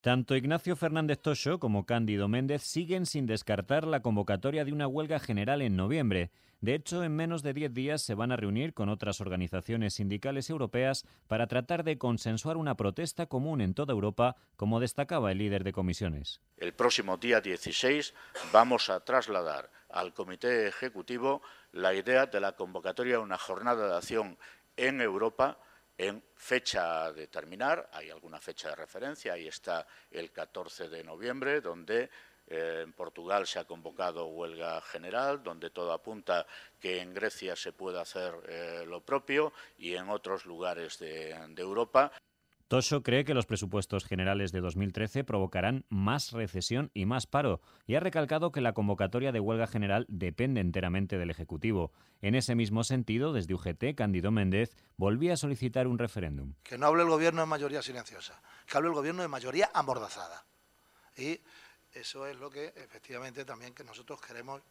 Tanto Ignacio Fernández Toxo como Cándido Méndez siguen sin descartar la convocatoria de una huelga general en noviembre. De hecho, en menos de 10 días se van a reunir con otras organizaciones sindicales europeas para tratar de consensuar una protesta común en toda Europa, como destacaba el líder de comisiones. El próximo día 16 vamos a trasladar al Comité Ejecutivo la idea de la convocatoria de una jornada de acción en Europa en fecha a determinar. Hay alguna fecha de referencia, ahí está el 14 de noviembre, donde en Portugal se ha convocado huelga general, donde todo apunta que en Grecia se puede hacer lo propio y en otros lugares de Europa. Toxo cree que los presupuestos generales de 2013 provocarán más recesión y más paro y ha recalcado que la convocatoria de huelga general depende enteramente del Ejecutivo. En ese mismo sentido, desde UGT, Cándido Méndez volvía a solicitar un referéndum. Que no hable el Gobierno de mayoría silenciosa, que hable el Gobierno de mayoría amordazada. Y eso es lo que efectivamente también que nosotros queremos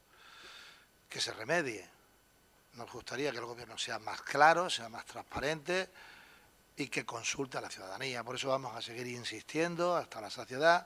que se remedie. Nos gustaría que el Gobierno sea más claro, sea más transparente y que consulte a la ciudadanía. Por eso vamos a seguir insistiendo hasta la saciedad,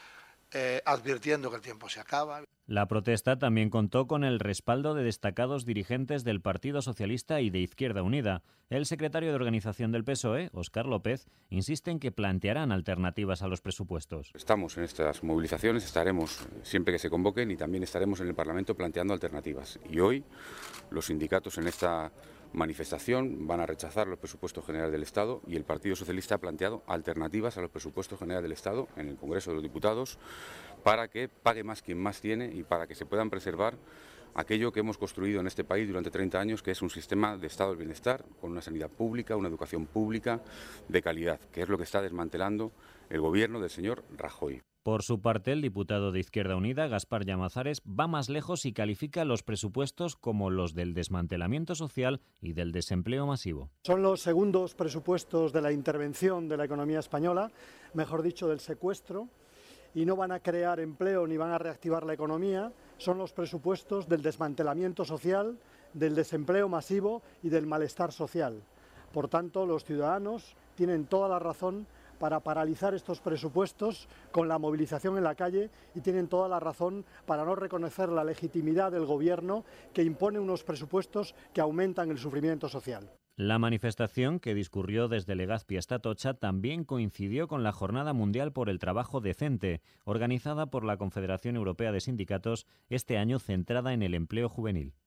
advirtiendo que el tiempo se acaba. La protesta también contó con el respaldo de destacados dirigentes del Partido Socialista y de Izquierda Unida. El secretario de Organización del PSOE, Óscar López, insiste en que plantearán alternativas a los presupuestos. Estamos en estas movilizaciones, estaremos siempre que se convoquen y también estaremos en el Parlamento planteando alternativas. Y hoy los sindicatos en esta manifestación van a rechazar los presupuestos generales del Estado y el Partido Socialista ha planteado alternativas a los presupuestos generales del Estado en el Congreso de los Diputados para que pague más quien más tiene y para que se puedan preservar aquello que hemos construido en este país durante 30 años, que es un sistema de Estado del bienestar, con una sanidad pública, una educación pública de calidad, que es lo que está desmantelando el gobierno del señor Rajoy. Por su parte, el diputado de Izquierda Unida, Gaspar Llamazares, va más lejos y califica los presupuestos como los del desmantelamiento social y del desempleo masivo. Son los segundos presupuestos de la intervención de la economía española, mejor dicho, del secuestro, y no van a crear empleo ni van a reactivar la economía. Son los presupuestos del desmantelamiento social, del desempleo masivo y del malestar social. Por tanto, los ciudadanos tienen toda la razón para paralizar estos presupuestos con la movilización en la calle y tienen toda la razón para no reconocer la legitimidad del Gobierno que impone unos presupuestos que aumentan el sufrimiento social. La manifestación, que discurrió desde Legazpi hasta Atocha, también coincidió con la Jornada Mundial por el Trabajo Decente, organizada por la Confederación Europea de Sindicatos, este año centrada en el empleo juvenil.